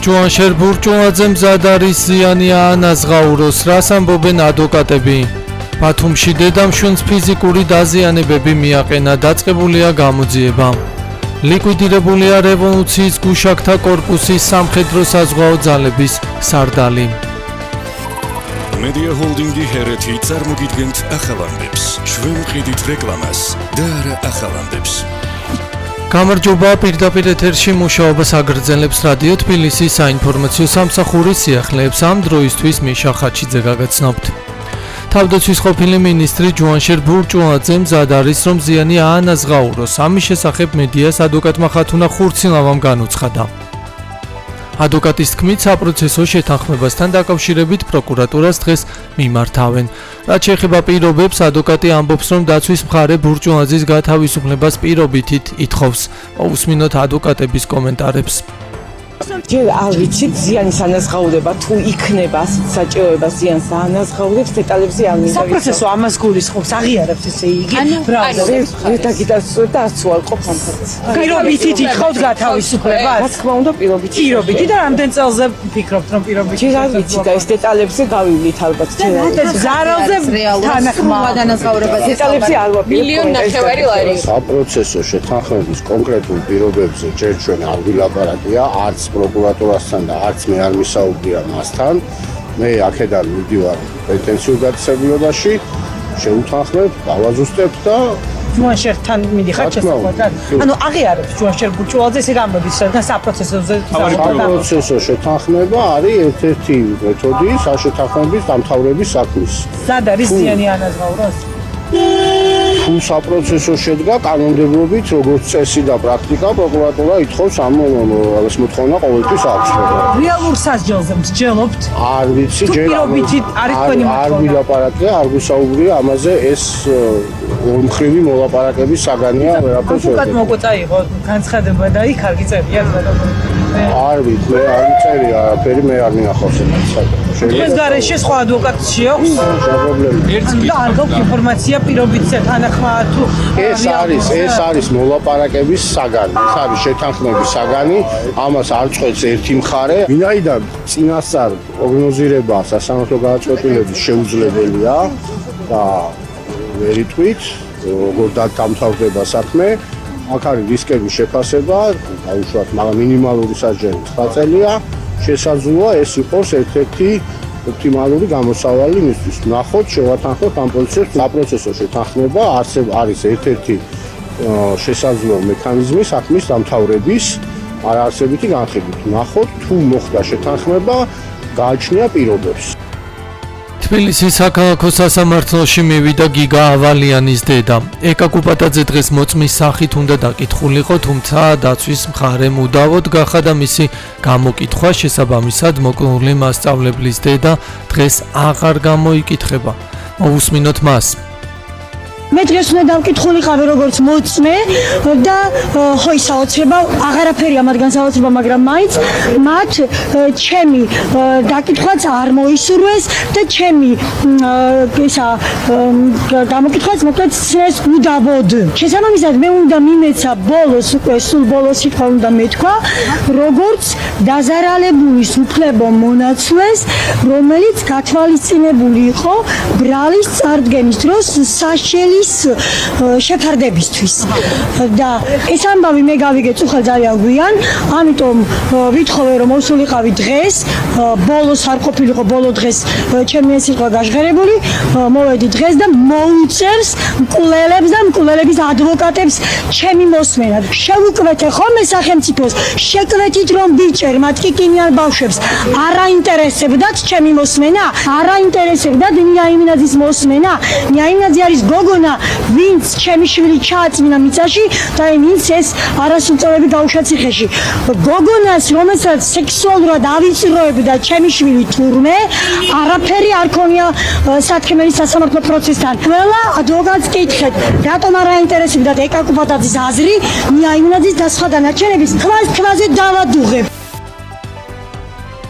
ჯუანშერ ბურჭულაძემ მზად არის ზიანი აანაზღაუროს, რას ამბობენ ადვოკატები. ბათუმში დედამშვენს ფიზიკური დაზიანებები მიაყენა, დაწყებულია გამოძიება. ლიკვიდირებულია რევოლუციის გუშაგთა კორპუსის სამხედრო-საზღვაო ძალების სარდალი. Media Holding-ი ჰერეთი წარმოგიდგენთ ახალამდებს. ჩვენ ვყიდით რეკლამას და არა ახალამდებს. გამარჯობა, პირდაპირ ეთერში მუშაობას აგრძელებს რადიო თბილისის საინფორმაციო სამსახურის სიახლეებს. ამ დროისთვის მიშა ხაჩიძე გაგაცნობთ. თავდაცვის ყოფილი მინისტრი ჯუანშერ ბურჭულაძემ მზად არის, რომ ზიანი აანაზღაუროს. ამის შესახებ მედიას ადვოკატმა ხათუნა ხურცილავამ განუცხადა. ადვოკატის თქმით, საპროცესო შეთანხმებასთან დაკავშირებით პროკურატურას დღეს მიმართავენ. რაც შეეხება პირობებს, ადვოკატი ამბობს, რომ დაცვის მხარე ბურჭულაძის გათავისუფლებას პირობითით ითხოვს. მოусმინოთ ადვოკატების კომენტარებს. ჯერ არ ვიცით ზიანის ანაზღაურება თუ იქნება ასეთ საჭიროება ზიანს აანაზღაურებს, დეტალებზე არ მინდა. საპროცესო ამას გულისხმობს, აღიარებს ესე იგი. ბრალდერს რედაგიტას და აცვალყო ფანფარს. პირობითით ითხოვთ გათავისუფლებას? რა თქმა უნდა, პირობითით. პირობითი და რამდენ წელზე ფიქრობთ, რომ პირობითი? ჯერ არ ვიცით და ეს დეტალებზე გავივლით ალბათ. ზარალზე თანახმა დეტალებზე არ ვაპირებ. მილიონ ნახევარი ლარი. საპროცესო შეთანხმების კონკრეტულ პირობებზე ჯერ ჩვენ არ ვილაპარაკია, არც პროკურატურასთან და არც მე არ მისაუბრია მასთან. მე აქედან მივდივარ პრეტენზიურ გაწესებულებაში, შევუთანხმებ, გავაზუსტებ და ჯუანშერთან მიდიხარ შესაძლებლად. ანუ აღიარებს ჯუანშერ ბურჭულაძეს ეს ამბების, რადგან საპროცესოზე საპროცესო შეთანხმება არის ერთ-ერთი მეთოდი საშეთანხმების დამთავრების საქმის. სად არის ზიანი ანაზღაუროს? თუ საპროცესო შედგა კანონმდებლობით, როგორც წესი და პრაქტიკა, პროკურატურა ითხოვს ამ მოთხოვნა ყოველთვის აქვს. რეალურ სასჯელზე მსჯელობთ? არ ვიცი, ჯერ პირობითით არის თქვენი არ ვილაპარაკე, არ გვისაუბრია ამაზე, ეს ორმხრივი მოლაპარაკების საგანია, ვერაფერს ვერ. უკეთ მოკვეთა იყო განცხადება და იქ არ გიწერია არ ვიცი, მე არ წერია არაფერი, მე არ მინახავს ეს საქმე. თქვენს გარეშე სხვა ადვოკატი აქვს? და არ გაქვს ინფორმაცია პირობითი თანახმა თუ ეს არის მოლაპარაკების საგანი, ეს არის შეთანხმების საგანი, ამას არ წყვეტს ერთი მხარე. ვინაიდან წინასწარ პროგნოზირება სასამართლო გადაწყვეტილების შეუძლებელია და ვერ იტყვით, როგორ დამთავრდება საქმე, აქ არის რისკების შეფასება, დაუშვათ, მაგრამ მინიმალური სასჯელი 9 წელია, შესაძლოა ეს იყოს ერთ-ერთი ოპტიმალური გამოსავალი მისთვის. ნახოთ, შევათანხმოთ ამ საპროცესო შეთანხმება არის ერთ-ერთი შესაძლო მექანიზმი საქმის დამთავრების არაარსებითი განხილვით. ნახოთ, თუ მოხდა შეთანხმება, გააჩნია პირობებს. თბილისის საქალაქო სასამართლოში მივიდა გიგა ავალიანის დედა. ეკა კუპატაძე დღეს მოწმის სახით უნდა დაკითხულიყო, თუმცა დაცვის მხარემ უდავოდ გახადა მისი გამოკითხვა. შესაბამისად, მოკლული მასწავლებლის დედა დღეს აღარ გამოიკითხება. მოусმინოთ მას. მე დღეს უნდა დავკითხულიყავი როგორც მოწმე და ხო ის საოცრება აღარაფერია მათგან საოცრება, მაგრამ მაინც მათ ჩემი დაკითხვაც არ მოისურვეს და ჩემი ისა გამოკითხვაც მოკლედ ეს უდავოდ. შესაბამისად მე უნდა მიმეცა ბოლოს, უკვე სულ ბოლოს სიტყვა უნდა მეთქვა, როგორც დაზარალებული უფლებო მონაცვლეს, რომელიც გათვალისწინებული იყო ბრალის წარდგენის დროს საშელი შეფარდებისთვის და ეს ამბავი მე გავიგე წუხელ ძალიან გვიან, ამიტომ ვითხოვე რომ მოსულიყავი დღეს, ბოლოს არ ყოფილიყო, ბოლო დღეს ჩემი ეს იყო გაჟღერებული, მოვედი დღეს და მოუწევს მკვლელებს და მკვლელების ადვოკატებს ჩემი მოსმენა. შევუკვეთე ხოლმე სახელმწიფოს, შეკვეთით რომ ბიჭერ მათ კიკინიან ბავშვებს არ აინტერესებდათ ჩემი მოსმენა, არ აინტერესებდათ ნიაიმინაძის მოსმენა. ნიაიმინაძე არის გოგონა, ვინც ჩემი შვილი ჩააწმინა მიწაში და ვინც ეს არასრულწლოვანი გაუშვა ციხეში. გოგონას, რომელსაც სექსუალურად ავიწროებდა ჩემი შვილი თურმე, არაფერი არ ქონია საქმეში სასამართლო პროცესთან. ყველა ადვოკატს კითხეთ, რატომ არ აინტერესებდათ ეკა კუპატაძის აზრი, ნიაიმინაძის და სხვა დანარჩენების თვალზე დავადუღებ.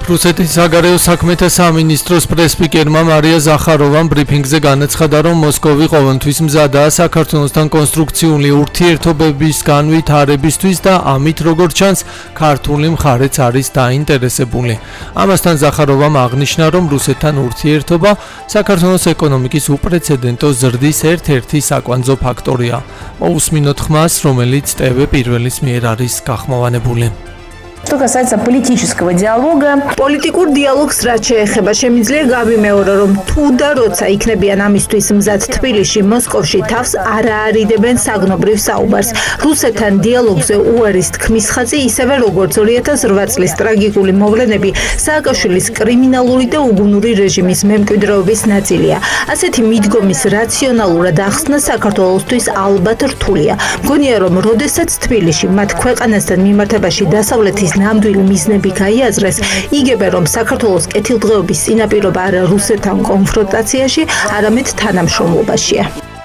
რუსეთის საგარეო საქმეთა სამინისტროს პრესსპიკერმა მარია ზახაროვამ ბრიფინგზე განაცხადა, რომ მოსკოვი ყოველთვის მზადაა საქართველოსთან კონსტრუქციული ურთიერთობების განვითარებისთვის და ამით, როგორც ჩანს, ქართული მხარეც არის დაინტერესებული. ამასთან ზახაროვამ აღნიშნა, რომ რუსეთთან ურთიერთობა საქართველოს ეკონომიკის უპრეცედენტო ზრდის ერთ-ერთი საკვანძო ფაქტორია. მოусმინოთ ხმას, რომელიც TV პირველის მიერ არის გახმოვანებული. Что касается политического диалога, პოლიტიკურ დიალოგს რაც შეეხება, შემიძლია გავიმეორო, რომ თუ და როცა იქნებიან ამისთვის მზად თბილისში, მოსკოვში თავს არ აარიდებენ საგნობრივ საუბარს. რუსეთთან დიალოგზე უარის თქმის ხაზი ისევე როგორც 2008 წლის ტრაგიკული მოვლენები სააკაშვილის კრიმინალური და უგუნური რეჟიმის მემკვიდრეობის ნაწილია. ასეთი მიდგომის რაციონალურად ახსნა საქართველოსთვის ალბათ რთულია. მგონია, რომ როდესაც თბილისში მათ ქვეყანასთან მიმართებაში დასავლეთის ნამდვილი მიზნები გაიაზრეს, იგებენ, რომ საქართველოს კეთილდღეობის წინაპირობა არა რუსეთთან კონფრონტაციაში, არამედ თანამშრომლობაშია.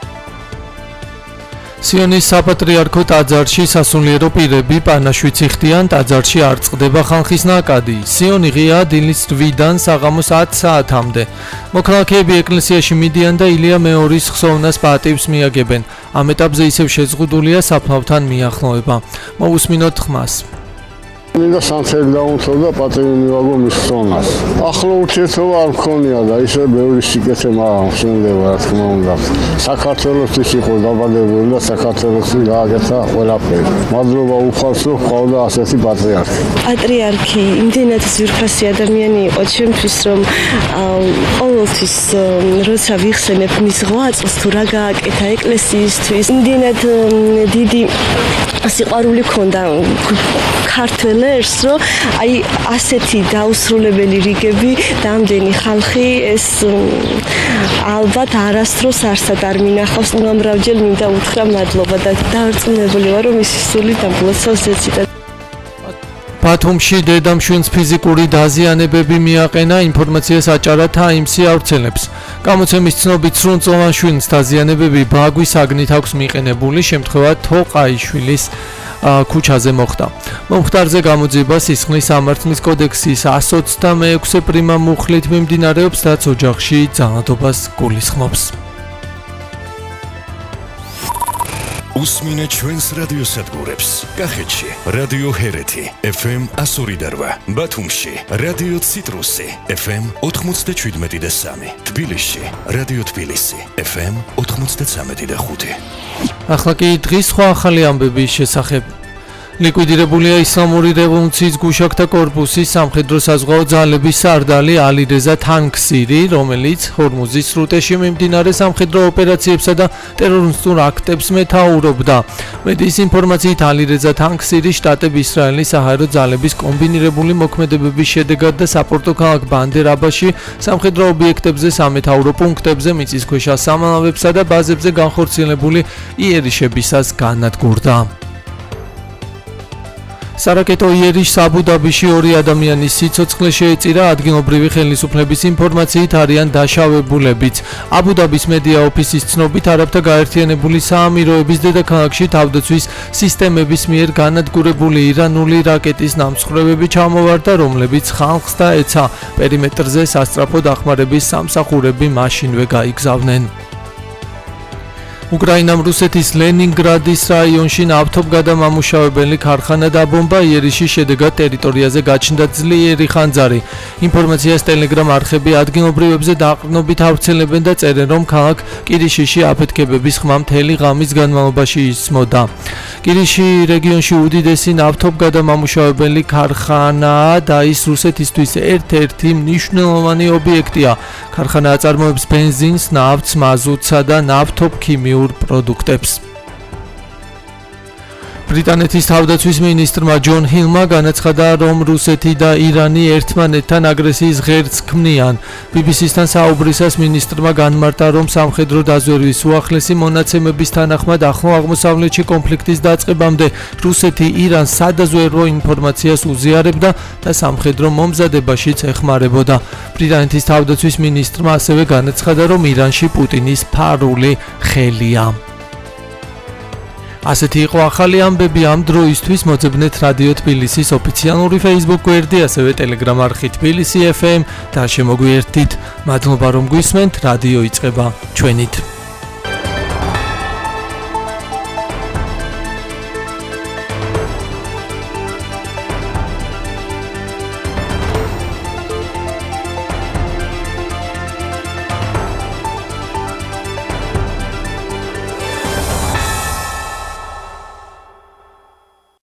სიონის საპატრიარქო ტაძარში სასულიერო პირები პანაშვიდს იხდიან, ტაძარში არ წყდება ხალხის ნაკადი. სიონი ღია დილის 8-დან საღამოს 10 საათამდე. მოქალაქეები ეკლესიაში მიდიან და ილია მეორის ხსოვნას პატივს მიაგებენ. ამ ეტაპზე ისევ შეზღუდულია საფლავთან მიახლოება. მოусმინოთ ხმას. მინდა სამწერი დაუნთო და პატივი მივაგო მის ხსოვნას. ახლო ურთიერთობა არ მქონია და ისე ბევრი სიკეთე მაგამ ხსნდება, რა თქმა უნდა. საქართველოსთვის იყო დაბადებული და საქართველოსთვის გააკეთა ყველაფერი. მადლობა უფალს, რომ ყავდა ასეთი პატრიარქი. პატრიარქი იმდენად ძვირფასი ადამიანი იყო ჩემთვის, რომ ყოველთვის როცა ვიხსენებ მის ღვაწლს თუ რა გააკეთა ეკლესიისთვის, იმდენად დიდი სიყვარული ჰქონდა ქართველ ერს, რომ აი ასეთი დაუსრულებელი რიგები და ამდენი ხალხი ეს ალბათ არასდროს არსად არ მინახავს. უამრავჯერ მინდა უთხრა მადლობა და დაარწმუნებული ვარ, რომ ისი სული დამბლოცავს ეციტა. ბათუმში დედამშვენს ფიზიკური დაზიანებები მიაყენა, ინფორმაციას აჭარა Times-ი ავრცელებს. გამოცემის ცნობით, სრულწლოვან შვენს დაზიანებები ბაგვის საგნით აქვს მიყენებული, შემთხვევა თოყაიშვილის ქუჩაზე მოხდა. მომხდარზე გამოძიება სისხლის სამართლის კოდექსის 126 პრიმა მუხლით მიმდინარეობს, რაც ოჯახში ძალადობას გულისხმობს. უსმინეთ ჩვენს რადიოსადგურებს. კახეთში რადიო ჰერეთი FM 102.8, ბათუმში რადიო ციტრუსი FM 97.3, თბილისში რადიო თბილისი FM 93.5. ახლა კი დღის სხვა ახალი ამბების შესახებ. ლიკვიდირებულია ისლამური რევოლუციის გუშაქთა კორპუსის სამხედრო-საზღვაო ძალების სარდალი ალირეზა თანქსირი, რომელიც ჰორმუზის სრუტეში მიმდინარე სამხედრო ოპერაციებსა და ტერორისტულ აქტებს მეთაურობდა. მედიის ინფორმაციით ალირეზა თანქსირი შტატებ ისრაელის საჰაერო ძალების კომბინირებული მოქმედებების შედეგად და საპორტო ქალაქ ბანდერ-აბაში სამხედრო ობიექტებზე, სამეთაურო პუნქტებზე, მიწისქვეშა სამალავებსა და ბაზებზე განხორციელებული იერიშებისას განადგურდა. სარაკეტო იერიშს აბუ-დაბიში 2 ადამიანის სიცოცხლე შეეწირა, ადგილობრივი ხელისუფლების ინფორმაციით არიან დაშავებულებიც. აბუ-დაბის მედია ოფისის ცნობით, არაბთა გაერთიანებული საამიროების დედაქალაქში თავდაცვის სისტემების მიერ განადგურებული ირანული რაკეტის ნამსხვრევები ჩამოვარდა, რომლებიც ხალხს და ეცა პერიმეტრზე სასწრაფო დახმარების სამსახურები მაშინვე გაიგზავნენ. უკრაინამ რუსეთის ლენინგრადის რაიონში ნავთობგადამამუშავებელი ქარხანა დაბომბა, იერიშის შედეგად ტერიტორიაზე გაჩნდა ძლიერი ხანძარი. ინფორმაციას ტელეგრამ არხები ადგილობრივებზე დაყრდნობით ავრცელებენ და წერენ, რომ ქალაქ კირიშიში აფეთქებების ხმა მთელი ღამის განმავლობაში ისმოდა. კირიში რეგიონში უდიდესი ნავთობგადამამუშავებელი ქარხანაა და ის რუსეთისთვის ერთ-ერთი მნიშვნელოვანი ობიექტია. ქარხანა აწარმოებს ბენზინს, ნავთს, მაზუტსა და ნავთობქიმიურ პროდუქტებს. ბრიტანეთის თავდაცვის მინისტრმა ჯონ ჰილმა განაცხადა, რომ რუსეთი და ირანი ერთმანეთთან აგრესიის ღერძს ქმნიან. BBC-სთან საუბრისას მინისტრმა განმარტა, რომ სამხედრო დაზვერვის უახლესი მონაცემების თანახმად ახლო აღმოსავლეთში კონფლიქტის დაწყებამდე რუსეთი ირანს სადაზვერვო ინფორმაციას უზიარებდა და სამხედრო მომზადებაშიც ეხმარებოდა. ბრიტანეთის თავდაცვის მინისტრმა ასევე განაცხადა, რომ ირანში პუტინის ფარული ხელია. ასეთი იყო ახალი ამბები ამ დროისთვის. მოძებნეთ რადიო თბილისის ოფიციალური Facebook გვერდი, ასევე Telegram არხი თბილისი FM და შემოგვიერთდით. მადლობა რომ გვისმენთ, რადიო იწყება ჩვენით.